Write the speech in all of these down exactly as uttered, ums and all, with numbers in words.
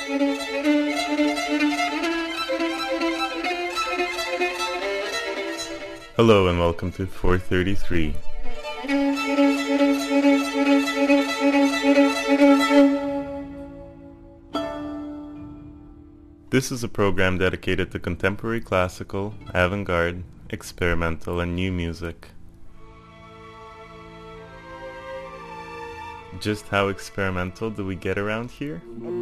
Hello and welcome to four thirty-three. This is a program dedicated to contemporary classical, avant-garde, experimental, and new music. Just how experimental do we get around here?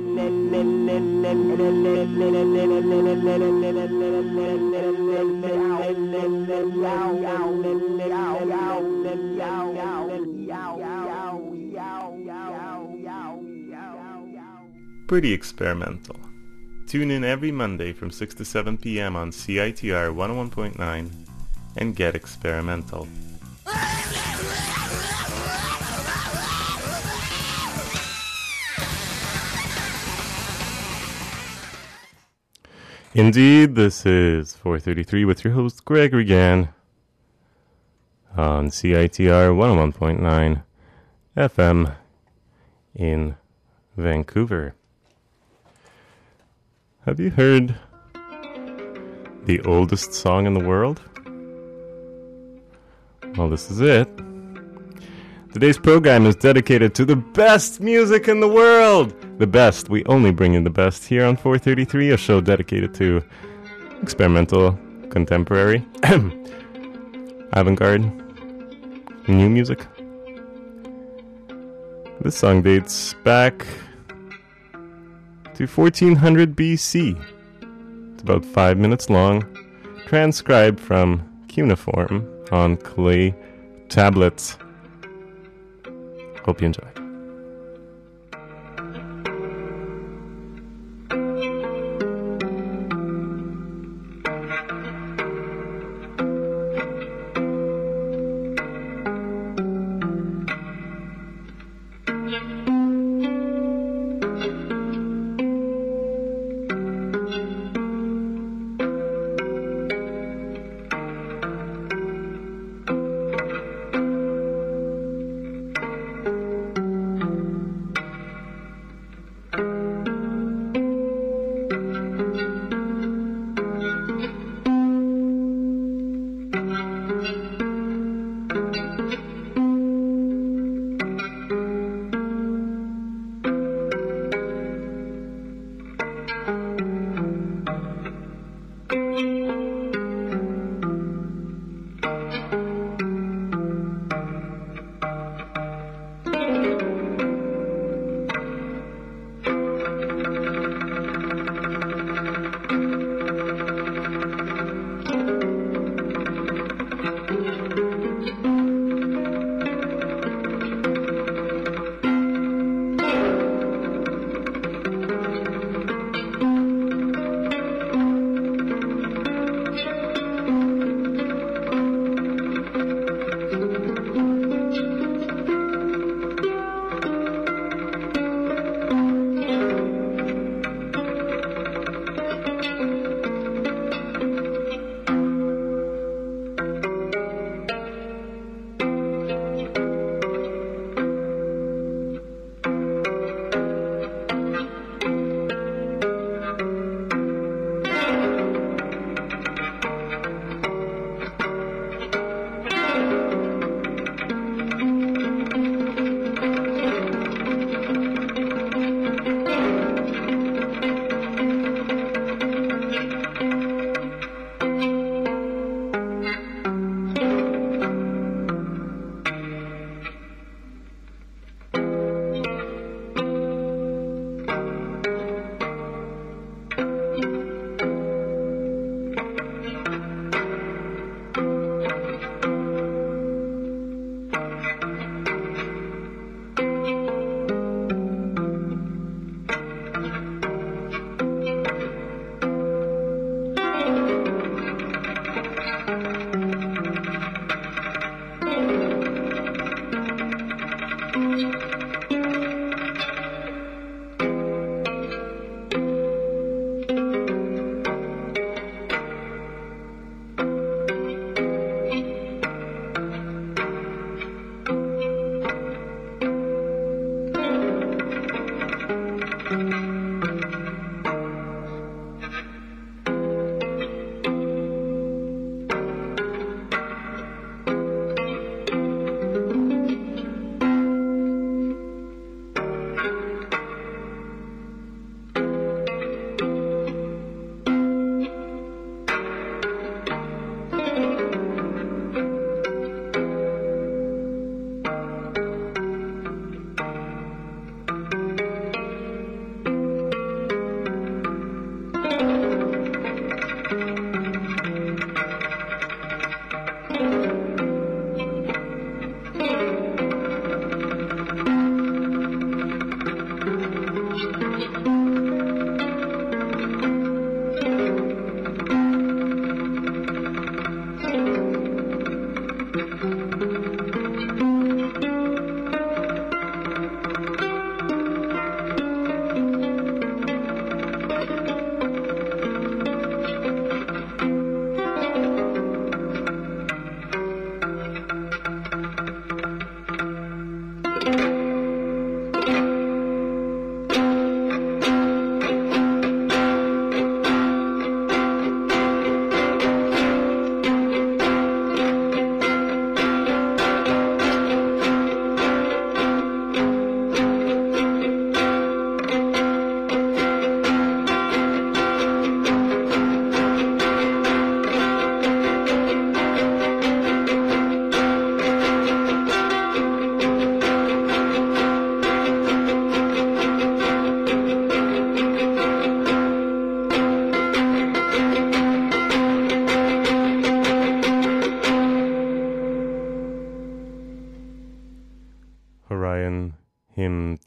Pretty experimental. Tune in every Monday from six to seven p.m. on C I T R one oh one point nine and get experimental. Indeed, this is four thirty-three with your host Gregory Gann on C I T R one oh one point nine F M in Vancouver. Have you heard the oldest song in the world? Well, this is it. Today's program is dedicated to the best music in the world. The best. We only bring in the best here on four thirty-three, a show dedicated to experimental, contemporary, avant-garde, new music. This song dates back to fourteen hundred B C. It's about five minutes long, transcribed from cuneiform on clay tablets. Hope you enjoy.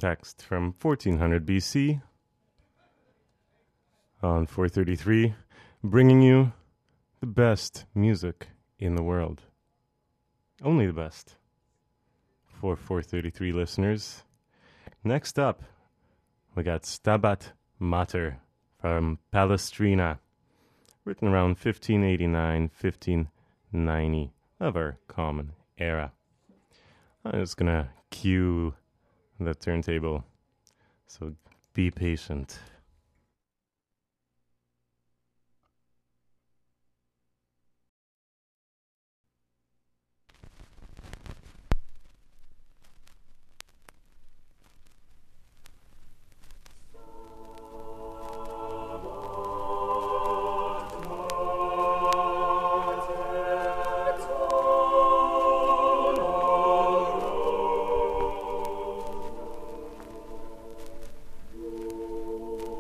text from fourteen hundred B C on four thirty-three, bringing you the best music in the world. Only the best for four thirty-three listeners. Next up, we got Stabat Mater from Palestrina, written around fifteen eighty-nine, fifteen ninety of our common era. I'm just going to cue the turntable, so be patient. Oh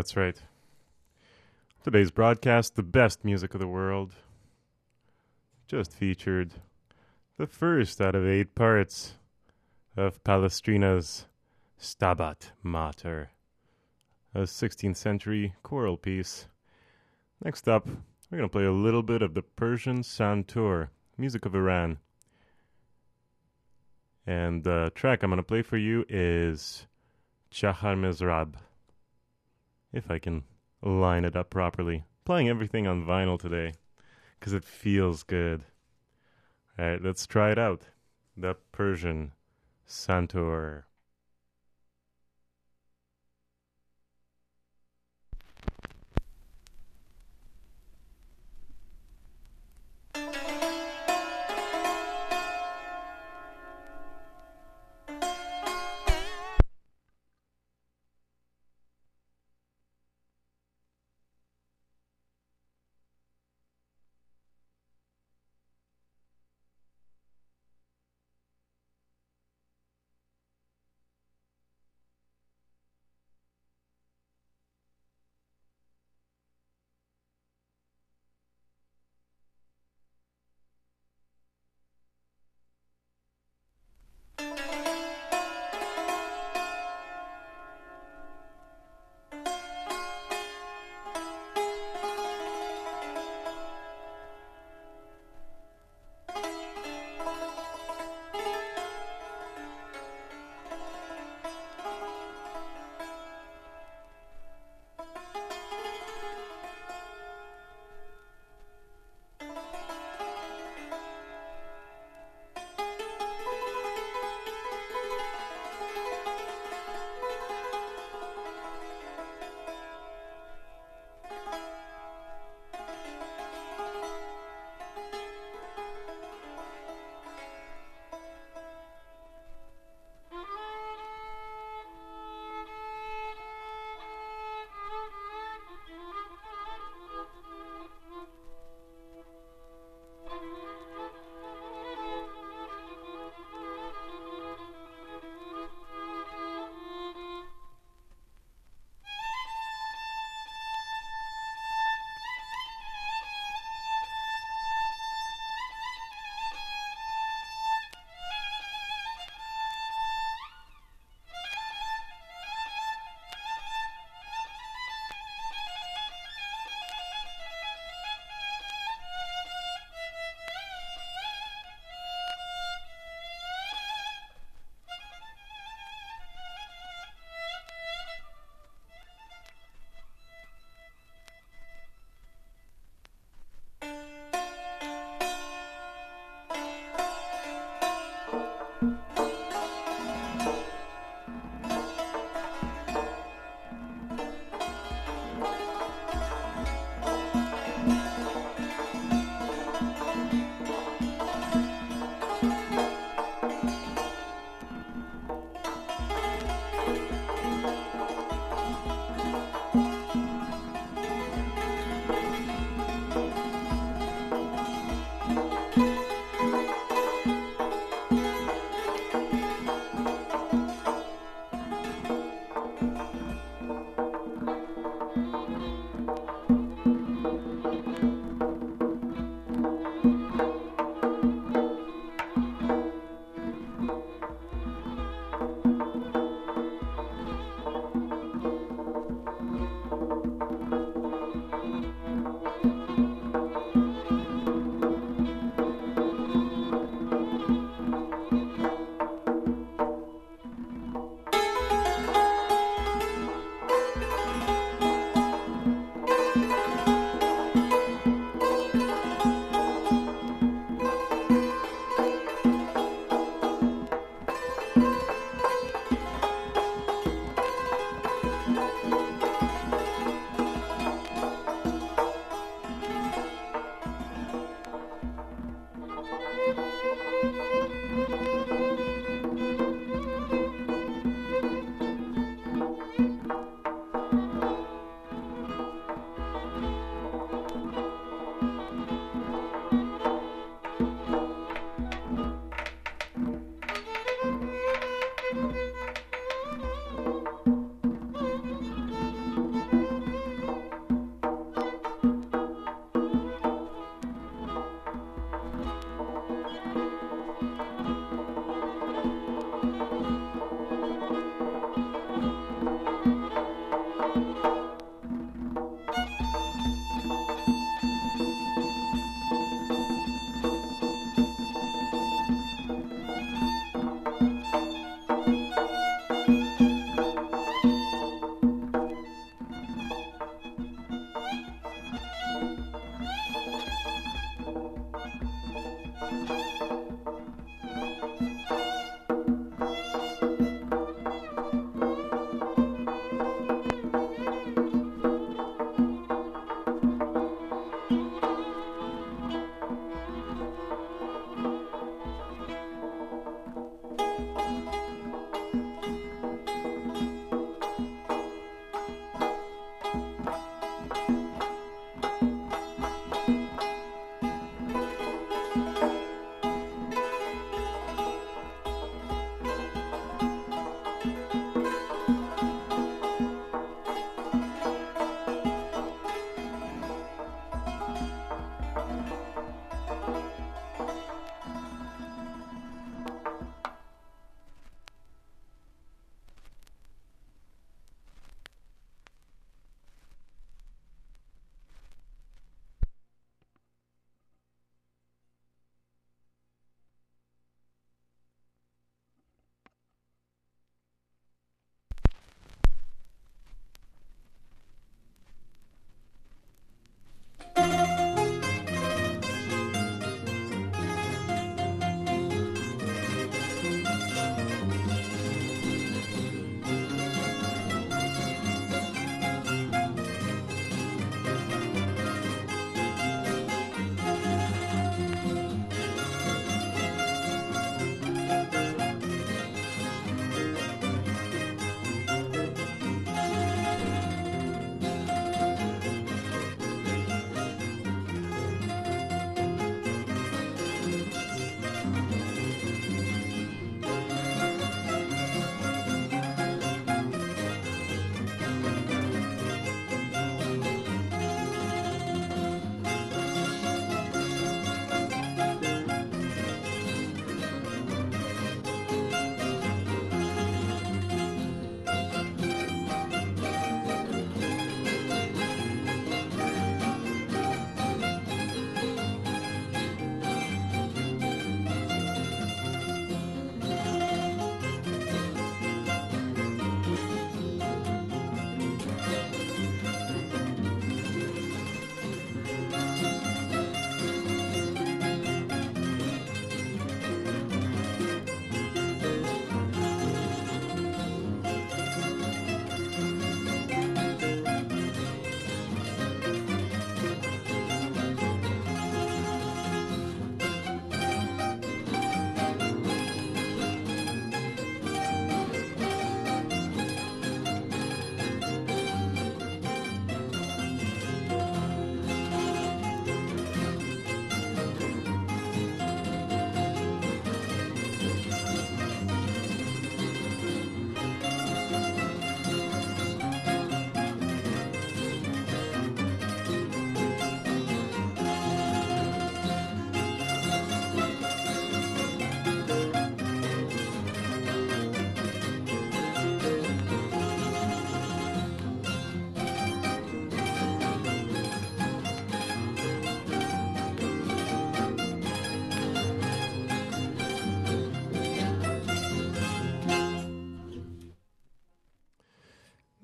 That's right. Today's broadcast, the best music of the world, just featured the first out of eight parts of Palestrina's Stabat Mater, a sixteenth century choral piece. Next up, we're going to play a little bit of the Persian Santur, music of Iran. And the track I'm going to play for you is Chahar Mizrab, if I can line it up properly. Playing everything on vinyl today, because it feels good. Alright, let's try it out. The Persian Santur.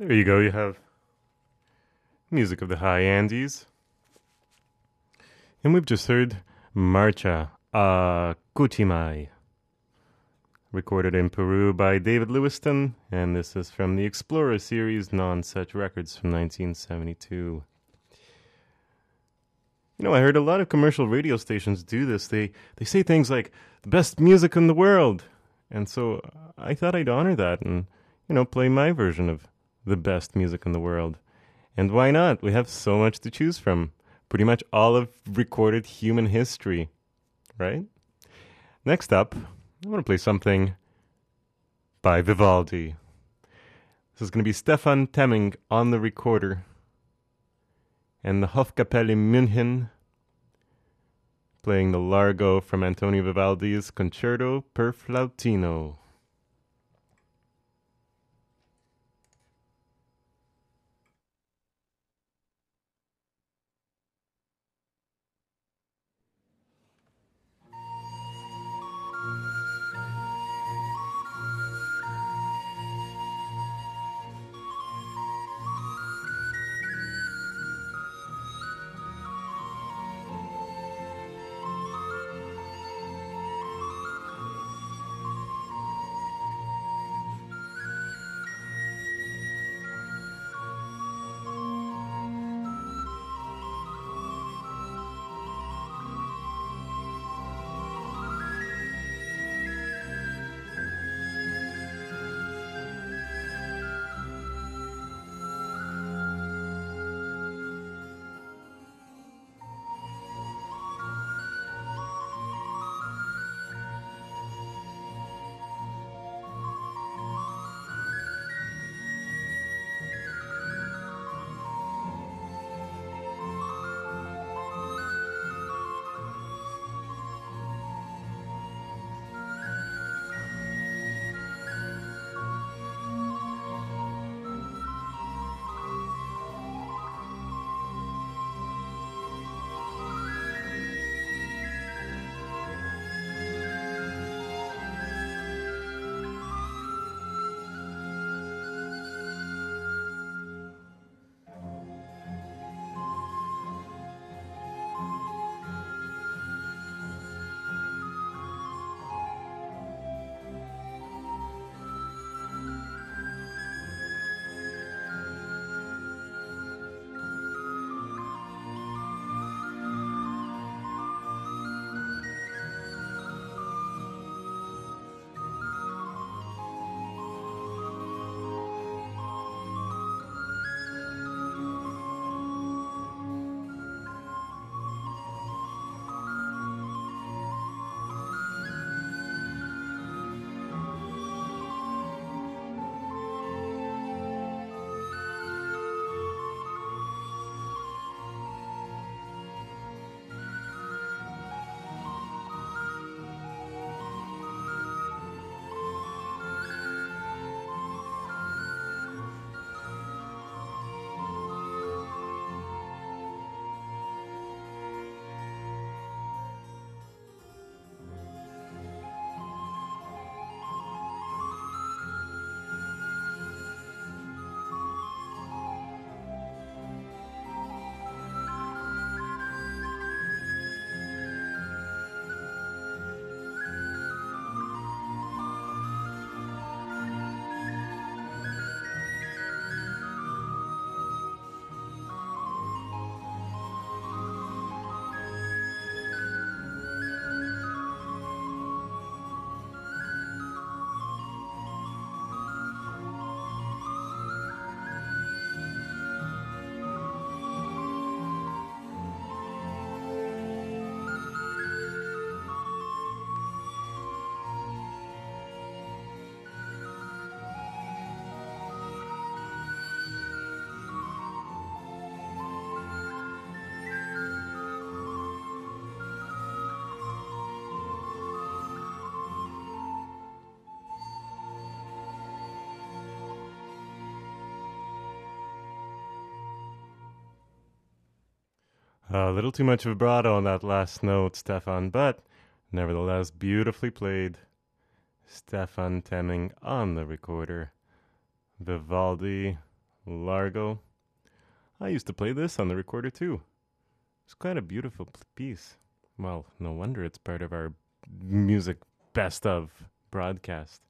There you go. You have music of the high Andes. And we've just heard Marcha a Cuchimay, recorded in Peru by David Lewiston, and this is from the Explorer series, Non-Such Records from nineteen seventy-two. You know, I heard a lot of commercial radio stations do this. They they say things like, the best music in the world. And so I thought I'd honor that and, you know, play my version of the best music in the world. And why not? We have so much to choose from. Pretty much all of recorded human history, right? Next up, I want to play something by Vivaldi. This is going to be Stefan Temming on the recorder and the Hofkapelle München playing the Largo from Antonio Vivaldi's Concerto per Flautino. A little too much vibrato on that last note, Stefan, but nevertheless beautifully played. Stefan Temming on the recorder. Vivaldi, Largo. I used to play this on the recorder too. It's quite a beautiful p- piece. Well, no wonder it's part of our music best of broadcast.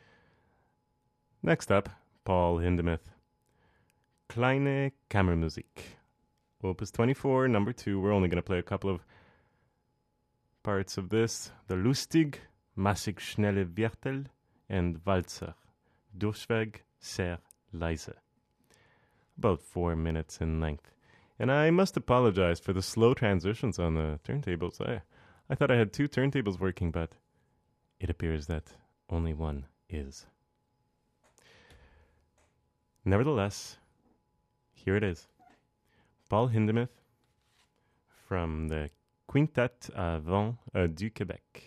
Next up, Paul Hindemith. Kleine Kammermusik. Opus twenty-four, number two. We're only going to play a couple of parts of this. The Lustig, Massig Schnelle Viertel, and Walzer. Durchweg, sehr leise. About four minutes in length. And I must apologize for the slow transitions on the turntables. I, I thought I had two turntables working, but it appears that only one is. Nevertheless, here it is. Paul Hindemith from the Quintet à Vent uh, du Québec.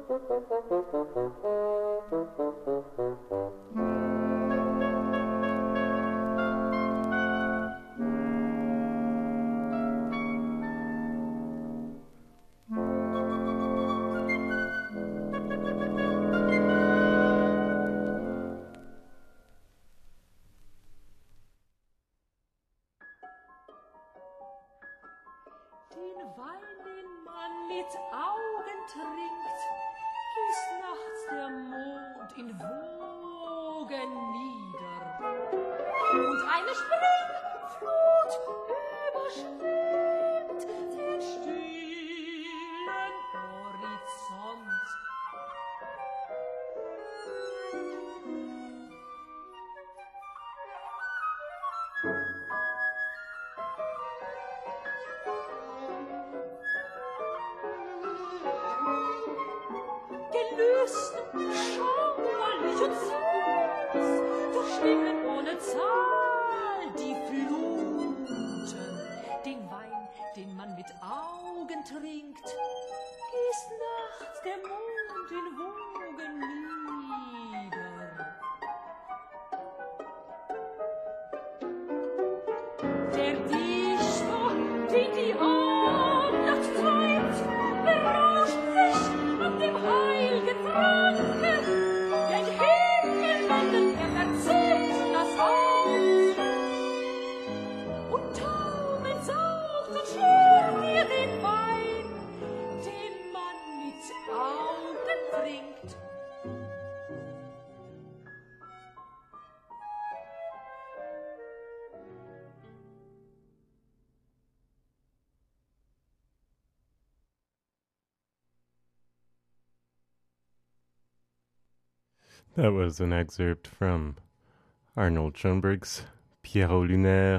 That was an excerpt from Arnold Schoenberg's Pierrot Lunaire.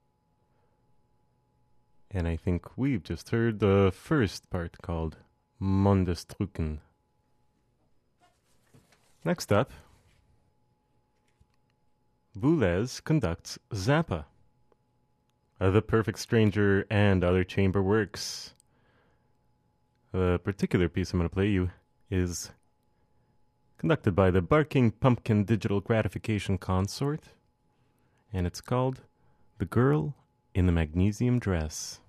And I think we've just heard the first part called Mondestruken. Next up, Boulez conducts Zappa, uh, The Perfect Stranger, and other chamber works. The particular piece I'm going to play you is conducted by the Barking Pumpkin Digital Gratification Consort, and it's called The Girl in the Magnesium Dress.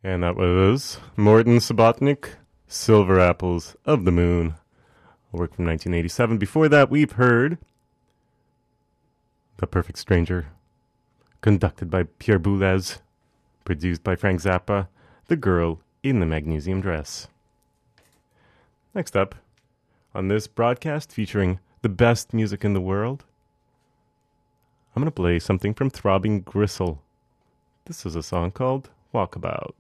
And that was Morton Subotnick, Silver Apples of the Moon, a work from nineteen eighty-seven. Before that, we've heard The Perfect Stranger, conducted by Pierre Boulez, produced by Frank Zappa, The Girl in the Magnesium Dress. Next up, on this broadcast featuring the best music in the world, I'm going to play something from Throbbing Gristle. This is a song called Walkabout.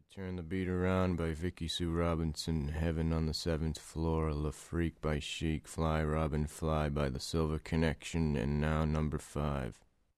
Turn the Beat Around by Vicky Sue Robinson. Heaven on the Seventh Floor. La Freak by Chic. Fly Robin Fly by The Silver Connection. And now number five.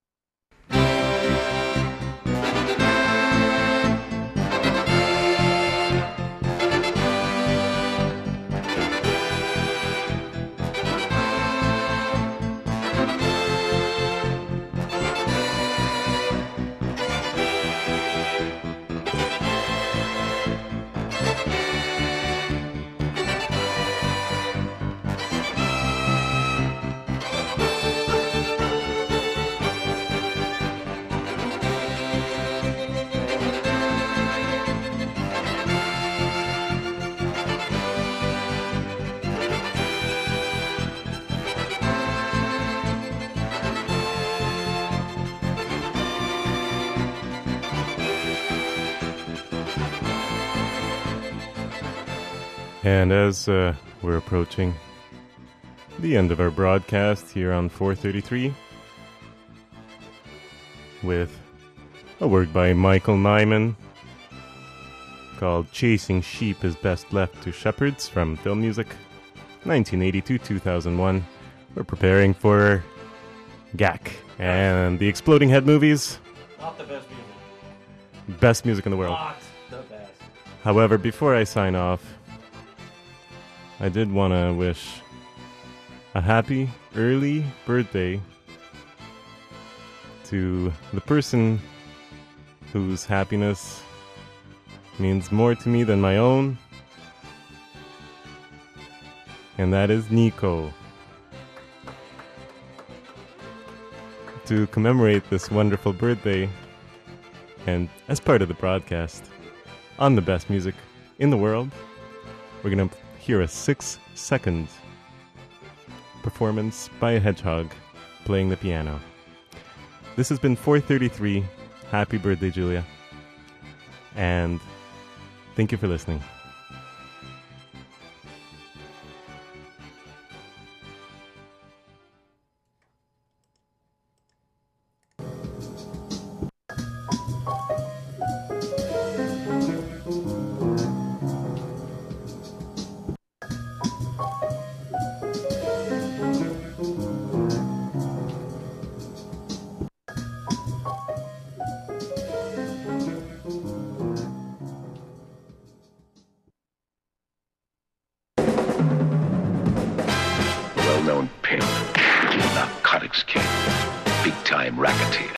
And as uh, we're approaching the end of our broadcast here on four thirty-three, with a work by Michael Nyman called Chasing Sheep is Best Left to Shepherds from Film Music, nineteen eighty-two to two thousand one. We're preparing for G A C and the Exploding Head movies. Not the best music. Best music in the world. Not the best. However, before I sign off, I did want to wish a happy early birthday to the person whose happiness means more to me than my own, and that is Nico. To commemorate this wonderful birthday, and as part of the broadcast on the best music in the world, we're going to hear a six-second performance by a hedgehog playing the piano. This has been four thirty-three. Happy birthday, Julia. And thank you for listening. Well-known pimp, narcotics king, big-time racketeer.